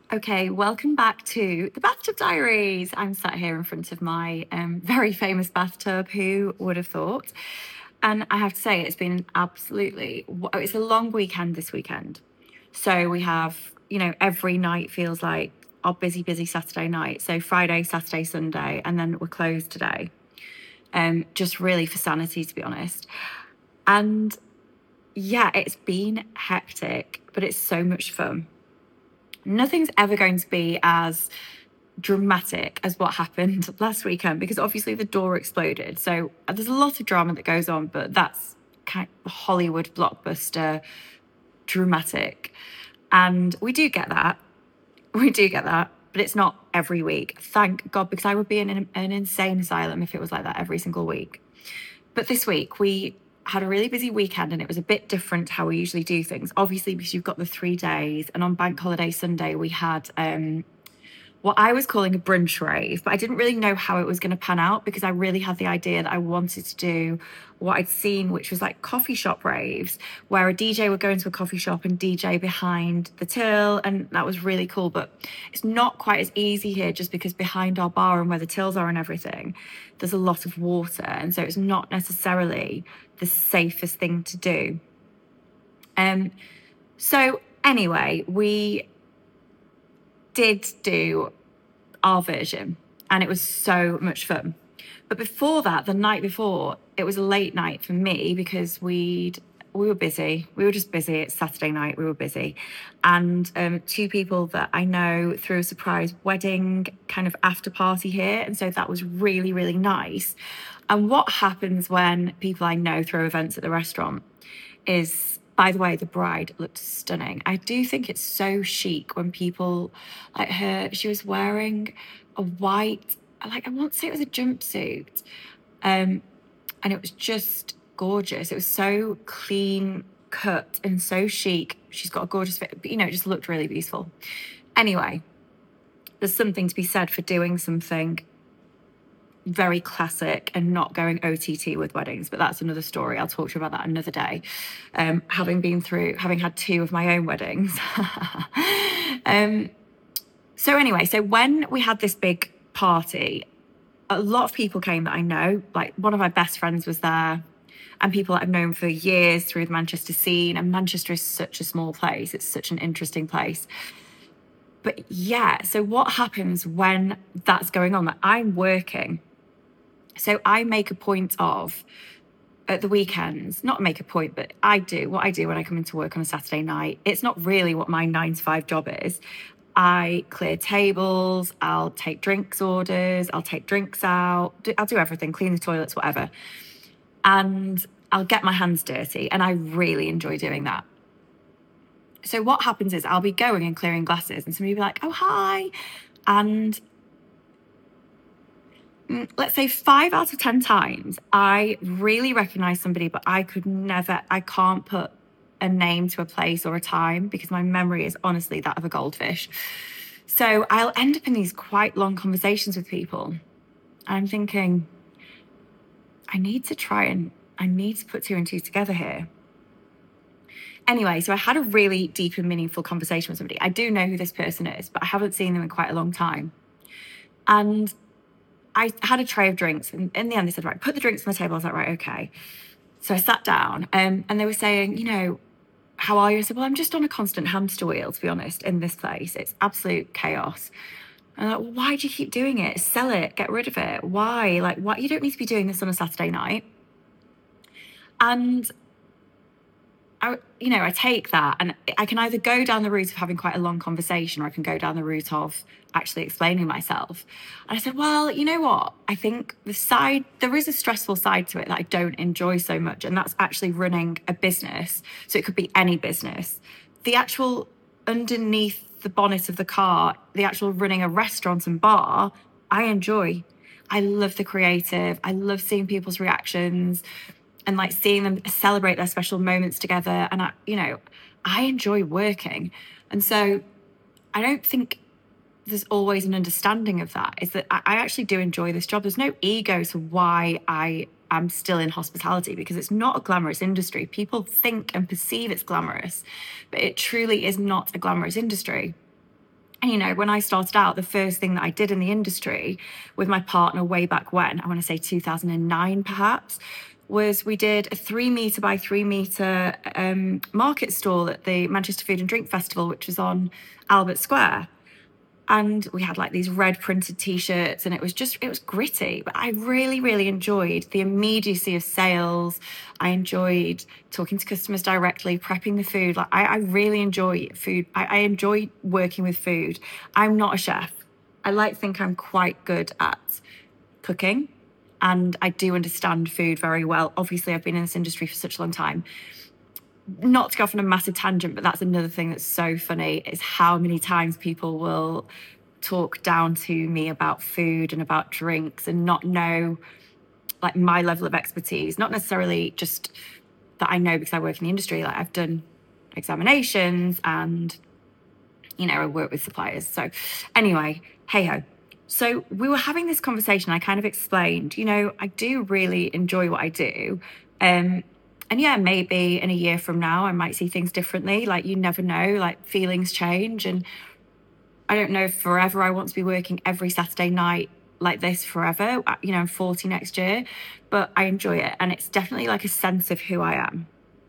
Okay, welcome back to the Bathtub Diaries. I'm sat here in front of my very famous bathtub. Who would have thought? And I have to say, it's been it's a long weekend this weekend. So we have, every night feels like our busy Saturday night. So Friday, Saturday, Sunday, and then we're closed today. Just really for sanity, to be honest. And yeah, it's been hectic, but it's so much fun. Nothing's ever going to be as dramatic as what happened last weekend because obviously the door exploded. So there's a lot of drama that goes on, but that's kind of Hollywood blockbuster dramatic. And we do get that. We do get that, but it's not every week. Thank God, because I would be in an insane asylum if it was like that every single week. But this week we had a really busy weekend and it was a bit different how we usually do things. Obviously, because you've got the 3 days, and on Bank Holiday Sunday we had what I was calling a brunch rave, but I didn't really know how it was going to pan out because I really had the idea that I wanted to do what I'd seen, which was like coffee shop raves, where a DJ would go into a coffee shop and DJ behind the till, and that was really cool. But it's not quite as easy here just because behind our bar and where the tills are and everything, there's a lot of water, and so it's not necessarily the safest thing to do. So anyway, we did do our version and it was so much fun. But before that, the night before, it was a late night for me because we were busy. We were just busy. It's Saturday night. We were busy. And 2 people that I know threw a surprise wedding kind of after party here. And so that was really, really nice. And what happens when people I know throw events at the restaurant is, by the way, the bride looked stunning. I do think it's so chic when people like her. She was wearing a white, like I want to say it was a jumpsuit, and it was just gorgeous. It was so clean cut and so chic. She's got a gorgeous fit, but it just looked really beautiful. Anyway, there's something to be said for doing something very classic and not going OTT with weddings, but that's another story. I'll talk to you about that another day. Having had 2 of my own weddings. So anyway, so when we had this big party, a lot of people came that I know. Like one of my best friends was there, and people that I've known for years through the Manchester scene. And Manchester is such a small place. It's such an interesting place. But yeah, so what happens when that's going on? Like I'm working. So I make a point of, at the weekends, not make a point, but I do what I do when I come into work on a Saturday night. It's not really what my 9 to 5 job is. I clear tables, I'll take drinks orders, I'll take drinks out, I'll do everything, clean the toilets, whatever. And I'll get my hands dirty, and I really enjoy doing that. So what happens is I'll be going and clearing glasses, and somebody will be like, oh, hi. And let's say 5 out of 10 times, I really recognize somebody, but I can't put a name to a place or a time because my memory is honestly that of a goldfish. So I'll end up in these quite long conversations with people. I'm thinking, I need to put 2 and 2 together here. Anyway, so I had a really deep and meaningful conversation with somebody. I do know who this person is, but I haven't seen them in quite a long time. And I had a tray of drinks, and in the end they said, right, put the drinks on the table. I was like, right, okay. So I sat down, and they were saying, how are you? I said, well, I'm just on a constant hamster wheel, to be honest, in this place. It's absolute chaos. And I'm like, well, why do you keep doing it? Sell it, get rid of it. Why? Like, why? You don't need to be doing this on a Saturday night. And I take that, and I can either go down the route of having quite a long conversation, or I can go down the route of actually explaining myself. And I said, well, you know what? I think there is a stressful side to it that I don't enjoy so much. And that's actually running a business. So it could be any business. The actual underneath the bonnet of the car, the actual running a restaurant and bar, I enjoy. I love the creative. I love seeing people's reactions and like seeing them celebrate their special moments together. And I enjoy working. And so I don't think there's always an understanding of that, is that I actually do enjoy this job. There's no ego to why I am still in hospitality, because it's not a glamorous industry. People think and perceive it's glamorous, but it truly is not a glamorous industry. And, when I started out, the first thing that I did in the industry with my partner way back when, I want to say 2009 perhaps, was we did a 3 metre by 3 metre market stall at the Manchester Food and Drink Festival, which was on Albert Square. And we had like these red printed t-shirts, and it was gritty, but I really, really enjoyed the immediacy of sales. I enjoyed talking to customers directly, prepping the food. Like I really enjoy food. I enjoy working with food. I'm not a chef. I like to think I'm quite good at cooking, and I do understand food very well. Obviously, I've been in this industry for such a long time. Not to go off on a massive tangent, but that's another thing that's so funny, is how many times people will talk down to me about food and about drinks and not know like my level of expertise. Not necessarily just that I know because I work in the industry. Like I've done examinations and, I work with suppliers. So anyway, hey ho. So we were having this conversation. I kind of explained, I do really enjoy what I do. And yeah, maybe in a year from now, I might see things differently. Like you never know, like feelings change. And I don't know if forever I want to be working every Saturday night like this forever. I'm 40 next year, but I enjoy it. And it's definitely like a sense of who I am.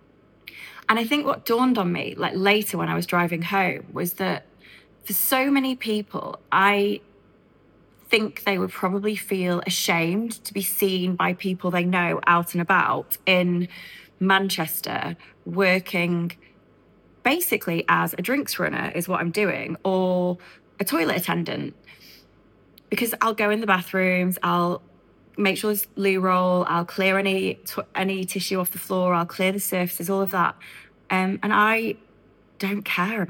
And I think what dawned on me, like later when I was driving home, was that for so many people, I think they would probably feel ashamed to be seen by people they know out and about in Manchester working basically as a drinks runner is what I'm doing, or a toilet attendant, because I'll go in the bathrooms, I'll make sure there's loo roll, I'll clear any tissue off the floor, I'll clear the surfaces, all of that. And I don't care.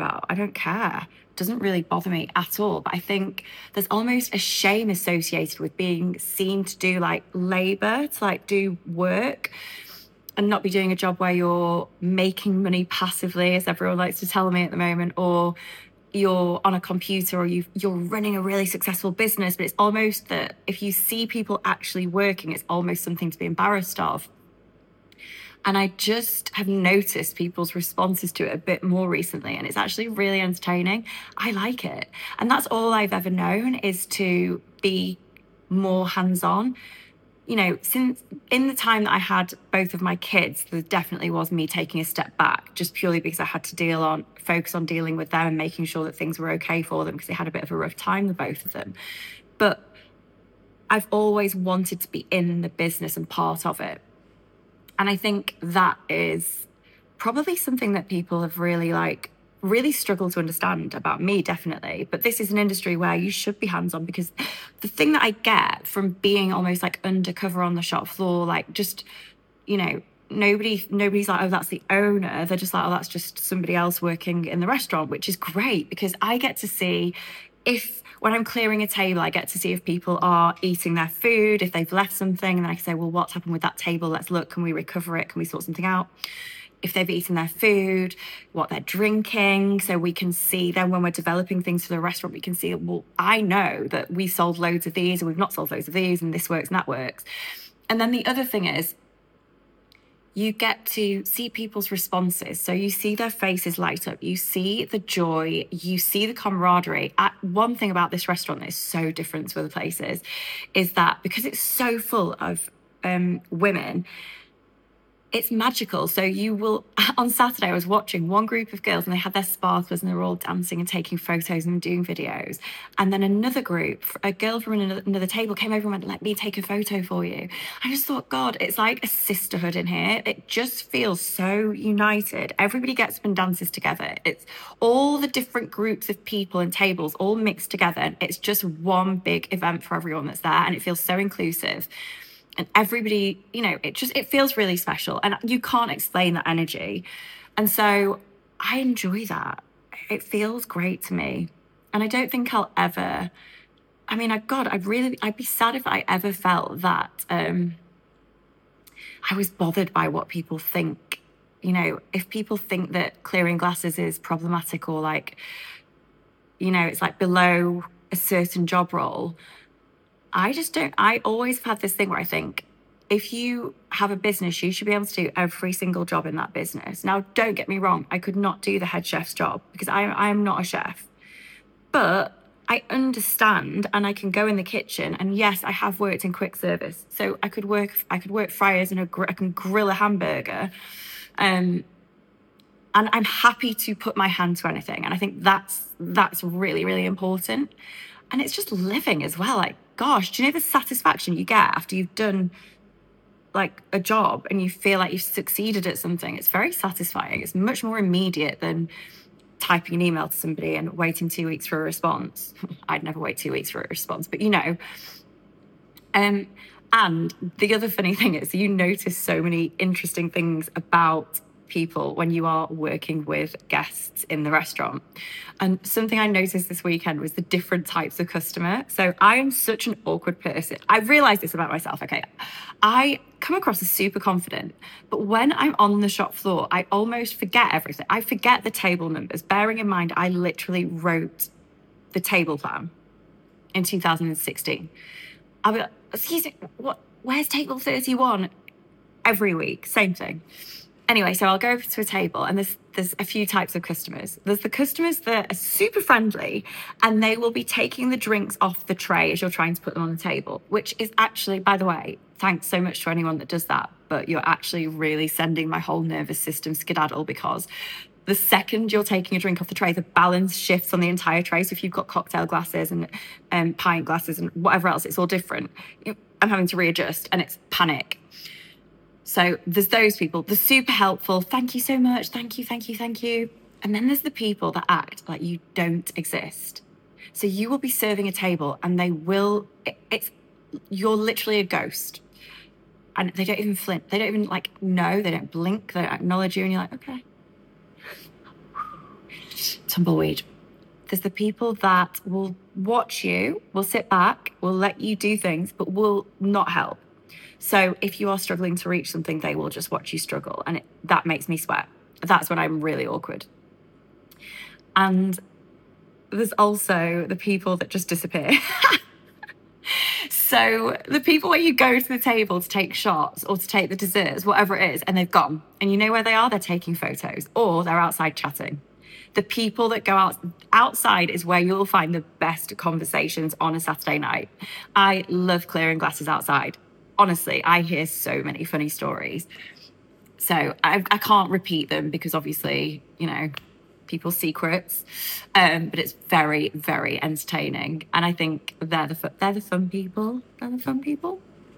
It doesn't really bother me at all. But I think there's almost a shame associated with being seen to do like labor, to like do work, and not be doing a job where you're making money passively, as everyone likes to tell me at the moment, or you're on a computer, or you're running a really successful business. But it's almost that if you see people actually working, it's almost something to be embarrassed of. And I just have noticed people's responses to it a bit more recently, and it's actually really entertaining. I like it. And that's all I've ever known, is to be more hands-on. Since in the time that I had both of my kids, there definitely was me taking a step back, just purely because I had to focus on dealing with them and making sure that things were okay for them, because they had a bit of a rough time, the both of them. But I've always wanted to be in the business and part of it. And I think that is probably something that people have really struggled to understand about me, definitely. But this is an industry where you should be hands-on, because the thing that I get from being almost like undercover on the shop floor, like just, nobody's like, oh, that's the owner. They're just like, oh, that's just somebody else working in the restaurant, which is great, because I get to see when I'm clearing a table, I get to see if people are eating their food, if they've left something, and then I can say, well, what's happened with that table? Let's look. Can we recover it? Can we sort something out? If they've eaten their food, what they're drinking. So we can see then, when we're developing things for the restaurant, we can see, well, I know that we sold loads of these and we've not sold loads of these, and this works and that works. And then the other thing is, you get to see people's responses. So you see their faces light up, you see the joy, you see the camaraderie. One thing about this restaurant that is so different to other places is that because it's so full of women, it's magical. So on Saturday, I was watching one group of girls, and they had their sparklers, and they were all dancing and taking photos and doing videos. And then another group, a girl from another table, came over and went, let me take a photo for you. I just thought, God, it's like a sisterhood in here. It just feels so united. Everybody gets up and dances together. It's all the different groups of people and tables all mixed together. And it's just one big event for everyone that's there. And it feels so inclusive. And everybody, it feels really special, and you can't explain that energy. And so I enjoy that. It feels great to me. And I don't think I'll ever, I'd be sad if I ever felt that I was bothered by what people think. If people think that clearing glasses is problematic, or it's like below a certain job role, I just don't. I always have had this thing where I think, if you have a business, you should be able to do every single job in that business. Now, don't get me wrong. I could not do the head chef's job, because I am not a chef. But I understand, and I can go in the kitchen, and yes, I have worked in quick service, so I could work fryers, and I can grill a hamburger, and I'm happy to put my hand to anything, and I think that's really, really important. And it's just living as well. Like, gosh, do you know the satisfaction you get after you've done like a job and you feel like you've succeeded at something? It's very satisfying. It's much more immediate than typing an email to somebody and waiting 2 weeks for a response. I'd never wait 2 weeks for a response, but and the other funny thing is you notice so many interesting things about people when you are working with guests in the restaurant. And something I noticed this weekend was the different types of customer. So I am such an awkward person. I realized this about myself. Okay. I come across as super confident, but when I'm on the shop floor, I almost forget everything. I forget the table numbers, bearing in mind I literally wrote the table plan in 2016. I'll be like, excuse me, where's table 31? Every week, same thing. Anyway, so I'll go over to a table, and there's a few types of customers. There's the customers that are super friendly, and they will be taking the drinks off the tray as you're trying to put them on the table, which is actually, by the way, thanks so much to anyone that does that, but you're actually really sending my whole nervous system skedaddle, because the second you're taking a drink off the tray, the balance shifts on the entire tray. So if you've got cocktail glasses and pint glasses and whatever else, it's all different. I'm having to readjust, and it's panic. So there's those people, the super helpful, thank you so much, thank you, thank you, thank you. And then there's the people that act like you don't exist. So you will be serving a table, and you're literally a ghost. And they don't even flint. They don't even no, they don't blink, they don't acknowledge you. And you're like, okay. Tumbleweed. There's the people that will watch you, will sit back, will let you do things, but will not help. So if you are struggling to reach something, they will just watch you struggle. And that makes me sweat. That's when I'm really awkward. And there's also the people that just disappear. So the people where you go to the table to take shots or to take the desserts, whatever it is, and they've gone. And you know where they are? They're taking photos, or they're outside chatting. The people that go outside is where you'll find the best conversations on a Saturday night. I love clearing glasses outside. Honestly, I hear so many funny stories. So I can't repeat them because obviously, people's secrets. But it's very, very entertaining. And I think they're the fun people. They're the fun people.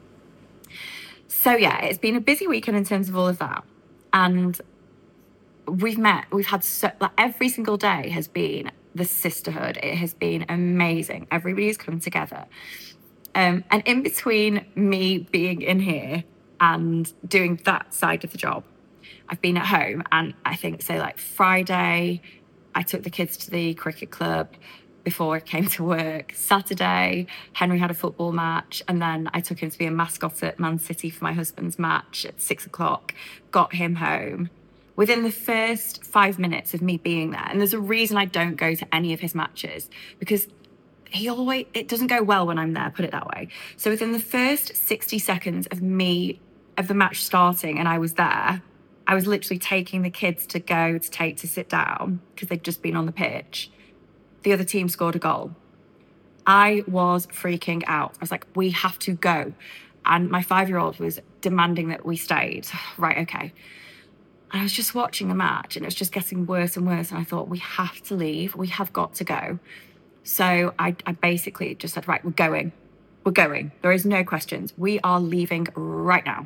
So yeah, it's been a busy weekend in terms of all of that. And we've had every single day has been the sisterhood. It has been amazing. Everybody's come together. And in between me being in here and doing that side of the job, I've been at home. And I think, Friday, I took the kids to the cricket club before I came to work. Saturday, Henry had a football match. And then I took him to be a mascot at Man City for my husband's match at 6:00, got him home. Within the first 5 minutes of me being there, and there's a reason I don't go to any of his matches, because it doesn't go well when I'm there, put it that way. So within the first 60 seconds of the match starting and I was there, I was literally taking the kids to sit down because they'd just been on the pitch. The other team scored a goal. I was freaking out. I was like, we have to go. And my 5-year-old was demanding that we stayed. Right, okay. I was just watching the match and it was just getting worse and worse. And I thought, we have to leave. We have got to go. So I basically just said, right, we're going. There is no questions. We are leaving right now.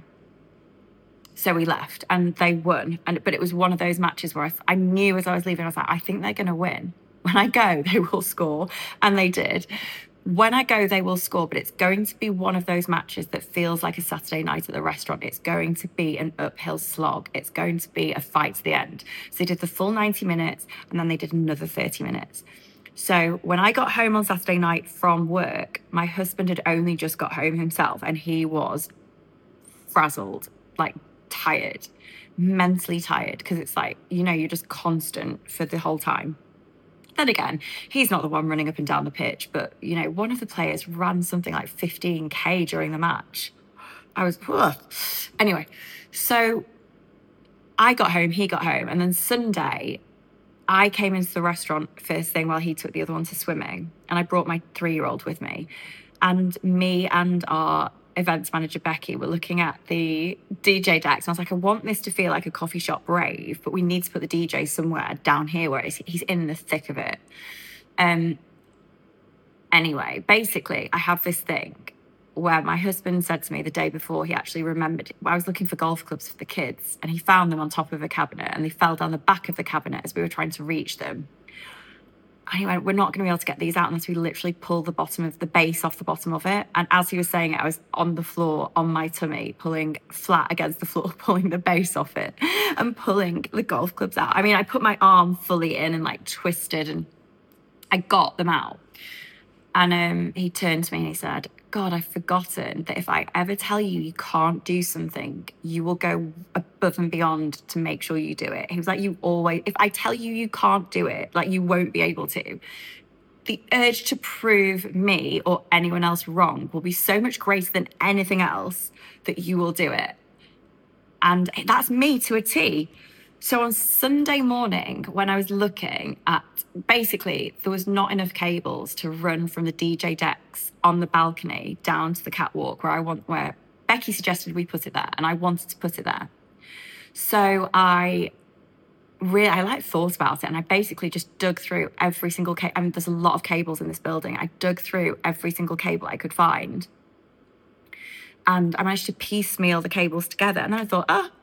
So we left and they won. But it was one of those matches where I knew as I was leaving, I was like, I think they're going to win. When I go, they will score. And they did. When I go, they will score. But it's going to be one of those matches that feels like a Saturday night at the restaurant. It's going to be an uphill slog. It's going to be a fight to the end. So they did the full 90 minutes and then they did another 30 minutes. So when I got home on Saturday night from work, my husband had only just got home himself and he was frazzled, tired, mentally tired, because it's you're just constant for the whole time. Then again, he's not the one running up and down the pitch, but, one of the players ran something like 15K during the match. I was, ugh. Anyway, so I got home, he got home, and then Sunday, I came into the restaurant first thing while he took the other one to swimming, and I brought my 3-year-old with me. And me and our events manager, Becky, were looking at the DJ decks. And I was like, I want this to feel like a coffee shop rave, but we need to put the DJ somewhere down here where he's in the thick of it. Anyway, basically, I have this thing where my husband said to me the day before, he actually remembered, I was looking for golf clubs for the kids, and he found them on top of a cabinet, and they fell down the back of the cabinet as we were trying to reach them. And he went, we're not going to be able to get these out unless we literally pull the bottom of the base off the bottom of it. And as he was saying it, I was on the floor on my tummy, pulling flat against the floor, pulling the base off it and pulling the golf clubs out. I mean, I put my arm fully in and like twisted, and I got them out. And he turned to me and he said, God, I've forgotten that if I ever tell you you can't do something, you will go above and beyond to make sure you do it. He was like, if I tell you you can't do it, like you won't be able to. The urge to prove me or anyone else wrong will be so much greater than anything else that you will do it. And that's me to a T. So on Sunday morning, when I was looking at, basically, there was not enough cables to run from the DJ decks on the balcony down to the catwalk where Becky suggested we put it there, and I wanted to put it there. So I thought about it, and I basically just dug through every single cable. I mean, there's a lot of cables in this building. I dug through every single cable I could find, and I managed to piecemeal the cables together. And then I thought,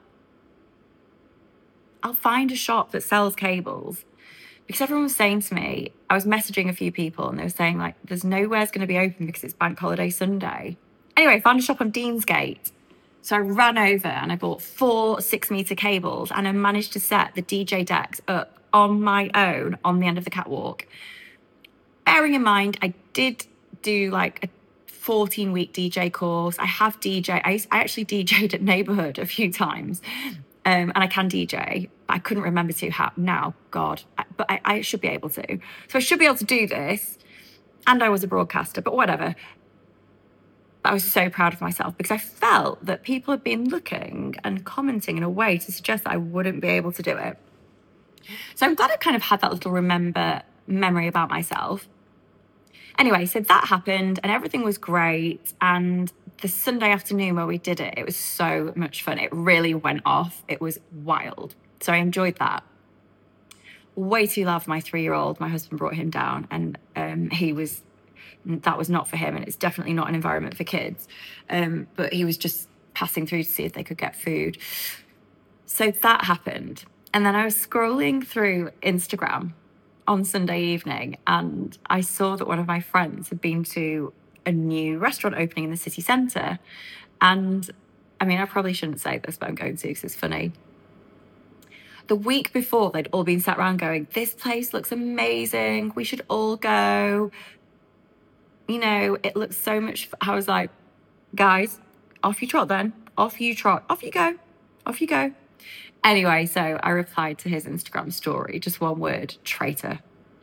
I'll find a shop that sells cables, because everyone was saying to me, I was messaging a few people and they were saying like, there's nowhere's going to be open because it's Bank Holiday Sunday. Anyway, I found a shop on Deansgate. So I ran over and I bought 4 6-meter cables, and I managed to set the DJ decks up on my own on the end of the catwalk. Bearing in mind, I did do like a 14-week DJ course. I actually DJ'd at Neighborhood a few times. And I can DJ, but I couldn't remember how now, God. But I should be able to. So I should be able to do this. And I was a broadcaster, but whatever. But I was so proud of myself because I felt that people had been looking and commenting in a way to suggest that I wouldn't be able to do it. So I'm glad I kind of had that little memory about myself. Anyway, so that happened and everything was great. And the Sunday afternoon where we did it, it was so much fun. It really went off. It was wild. So I enjoyed that. Way too loud for my 3-year-old. My husband brought him down, and that was not for him. And it's definitely not an environment for kids. But he was just passing through to see if they could get food. So that happened. And then I was scrolling through Instagram on Sunday evening, and I saw that one of my friends had been to a new restaurant opening in the city centre. And I mean, I probably shouldn't say this, but I'm going to because it's funny. The week before, they'd all been sat around going, this place looks amazing. We should all go. You know, it looks so much. I was like, guys, off you trot then. Off you trot. Off you go. Off you go. Anyway, so I replied to his Instagram story, just one word, traitor.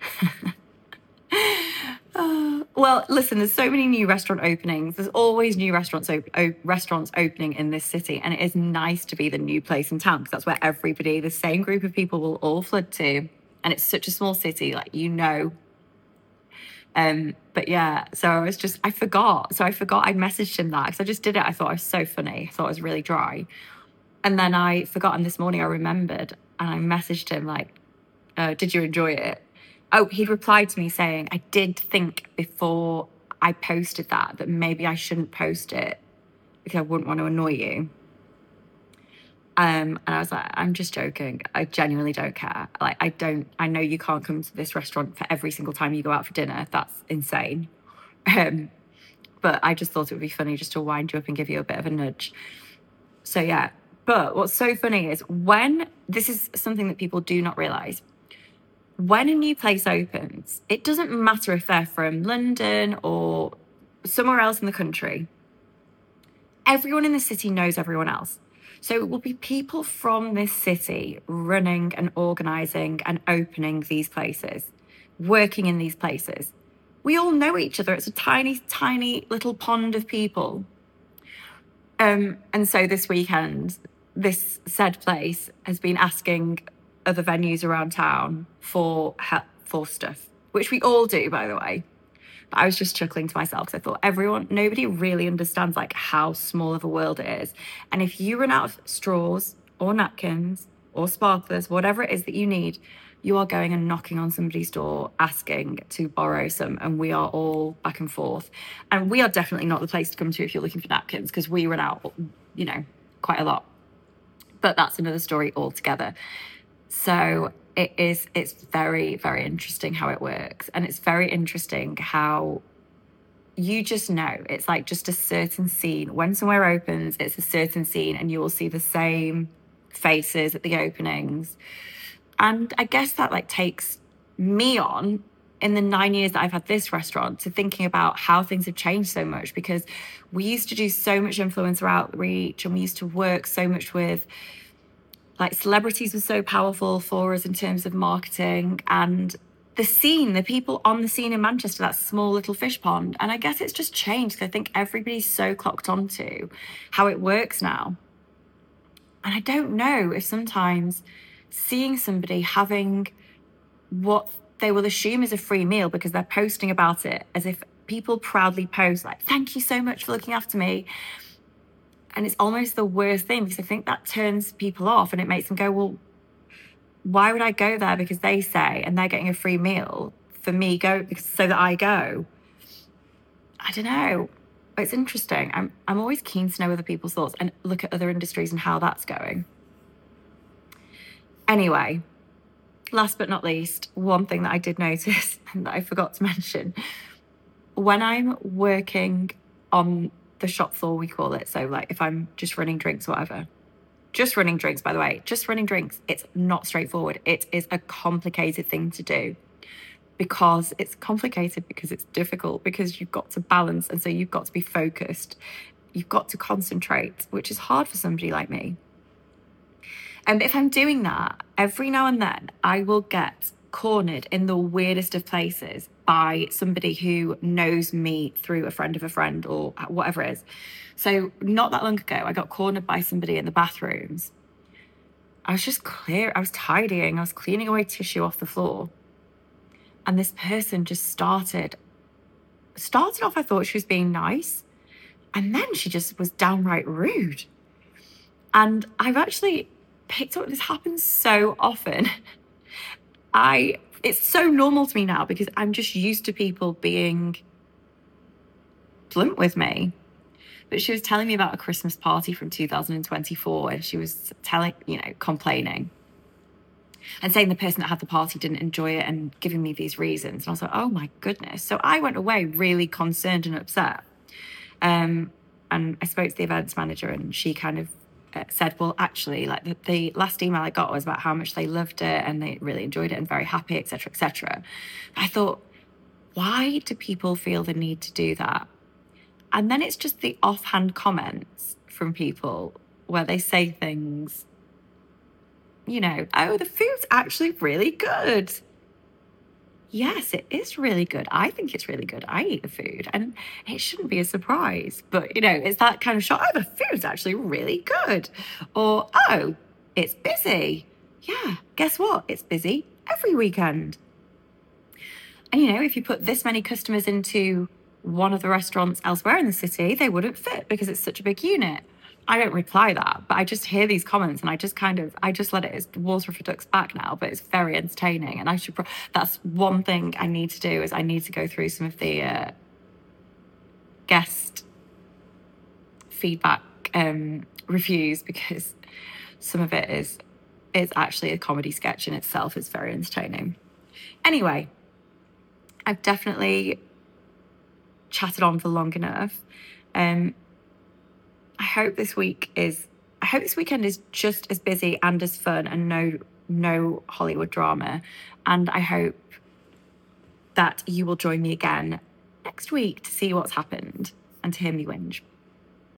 Well, listen, there's so many new restaurant openings. There's always new restaurants opening in this city. And it is nice to be the new place in town because that's where everybody, the same group of people will all flood to. And it's such a small city, like, you know. But yeah, so I forgot. So I messaged him that because I just did it. I thought it was so funny. I thought it was really dry. And then I forgot, and this morning I remembered, and I messaged him like, did you enjoy it? Oh, he'd replied to me saying, I did think before I posted that maybe I shouldn't post it because I wouldn't want to annoy you. And I was like, I'm just joking. I genuinely don't care. Like, I know you can't come to this restaurant for every single time you go out for dinner. That's insane. But I just thought it would be funny just to wind you up and give you a bit of a nudge. So yeah. But what's so funny is this is something that people do not realize. When a new place opens, it doesn't matter if they're from London or somewhere else in the country. Everyone in the city knows everyone else. So it will be people from this city running and organising and opening these places, working in these places. We all know each other. It's a tiny, tiny little pond of people. And so this weekend, this said place has been asking other venues around town for stuff, which we all do, by the way. But I was just chuckling to myself because I thought nobody really understands like how small of a world it is. And if you run out of straws or napkins or sparklers, whatever it is that you need, you are going and knocking on somebody's door asking to borrow some, and we are all back and forth. And we are definitely not the place to come to if you're looking for napkins, because we run out, quite a lot. But that's another story altogether. So it's very, very interesting how it works. And it's very interesting how you just know it's like just a certain scene. When somewhere opens, it's a certain scene, and you will see the same faces at the openings. And I guess that like takes me on in the 9 years that I've had this restaurant to thinking about how things have changed so much, because we used to do so much influencer outreach, and we used to work so much with like celebrities were so powerful for us in terms of marketing, and the scene, the people on the scene in Manchester, that small little fish pond. And I guess it's just changed. I think everybody's so clocked onto how it works now. And I don't know if sometimes seeing somebody having what they will assume is a free meal because they're posting about it as if people proudly post like, thank you so much for looking after me. And it's almost the worst thing, because I think that turns people off and it makes them go, well, why would I go there because they say, and they're getting a free meal for me so that I go? I don't know. It's interesting. I'm always keen to know other people's thoughts and look at other industries and how that's going. Anyway, last but not least, one thing that I did notice and that I forgot to mention, when I'm working on the shop floor, we call it, so like if I'm just running drinks or whatever, just running drinks, by the way, just running drinks, it's not straightforward. It is a complicated thing to do, because it's complicated, because it's difficult, because you've got to balance, and so you've got to be focused, you've got to concentrate, which is hard for somebody like me. And if I'm doing that, every now and then I will get cornered in the weirdest of places by somebody who knows me through a friend of a friend or whatever it is. So not that long ago, I got cornered by somebody in the bathrooms. I was tidying, I was cleaning away tissue off the floor. And this person just started off, I thought she was being nice. And then she just was downright rude. And I've actually picked up, this happens so often. It's so normal to me now, because I'm just used to people being blunt with me. But she was telling me about a Christmas party from 2024, and she was complaining and saying the person that had the party didn't enjoy it and giving me these reasons. And I was like, oh my goodness. So I went away really concerned and upset. And I spoke to the events manager, and she kind of said, well, actually, like the last email I got was about how much they loved it and they really enjoyed it and very happy, etc., etc. I thought, why do people feel the need to do that? And then it's just the offhand comments from people where they say things, oh, the food's actually really good. Yes, it is really good. I think it's really good. I eat the food, and it shouldn't be a surprise. But, it's that kind of shock. Oh, the food's actually really good. Or, oh, it's busy. Yeah, guess what? It's busy every weekend. And, if you put this many customers into one of the restaurants elsewhere in the city, they wouldn't fit because it's such a big unit. I don't reply that, but I just hear these comments, and I just let it as water off a duck's back now. But it's very entertaining, and that's one thing I need to do, is I need to go through some of the guest feedback reviews, because some of it is actually a comedy sketch in itself. It's very entertaining. Anyway, I've definitely chatted on for long enough. I hope this weekend is just as busy and as fun, and no Hollywood drama. And I hope that you will join me again next week to see what's happened and to hear me whinge.